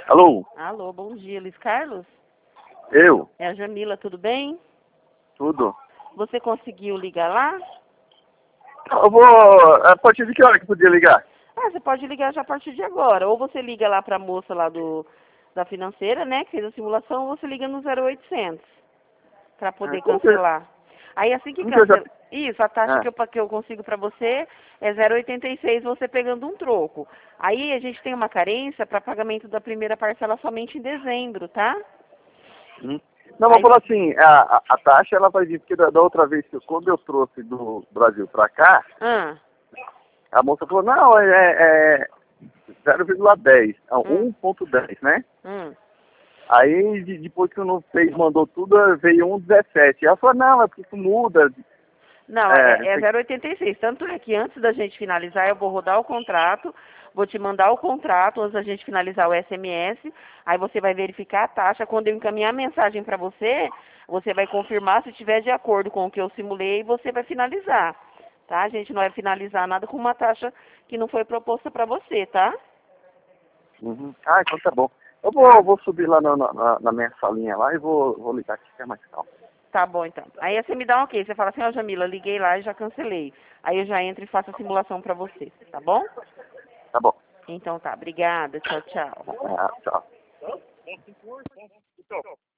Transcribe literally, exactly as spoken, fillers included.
Alô? Alô, bom dia, Luiz Carlos? Eu? É a Jamila, tudo bem? Tudo? Você conseguiu ligar lá? Eu vou... A partir de que hora que podia ligar? Ah, você pode ligar já a partir de agora. Ou você liga lá para a moça lá do, da financeira, né, que fez a simulação, ou você liga no zero oitocentos para Ah, poder como que eu... cancelar. Aí assim que Como que eu já... cancela... Isso, a taxa Ah, que eu, que eu consigo para você é zero oitenta e seis você pegando um troco. Aí a gente tem uma carência para pagamento da primeira parcela somente em dezembro, tá? hum. Não, mas Aí falou você... assim, a, a, a taxa ela vai vir, porque da, da outra vez, que eu- quando eu trouxe do Brasil pra cá, Ah, a moça falou, não, é, é zero vírgula dez, não, hum, um ponto dez, né? hum. Aí, de- depois que eu não fez, mandou tudo, veio um vírgula dezessete. Ela falou, não, é porque isso muda. Não, é, É, é tem- zero oitenta e seis. Tanto é que antes da gente finalizar, eu vou rodar o contrato, vou te mandar o contrato antes da gente finalizar o S M S, aí você vai verificar a taxa. Quando eu encaminhar a mensagem para você, você vai confirmar se estiver de acordo com o que eu simulei e você vai finalizar. Tá? A gente não vai finalizar nada com uma taxa que não foi proposta para você, tá? Uhum. Ah, então tá bom. Eu vou, Tá? vou subir lá na, na, na minha salinha lá e vou, vou ligar aqui, que é mais calmo. Tá bom, então. Aí você me dá um ok. Você fala assim, ó, Jamila, liguei lá e já cancelei. Aí eu já entro e faço a simulação para você, tá bom? Tá bom. Então tá, obrigada. Tchau, tchau. Ah, tchau.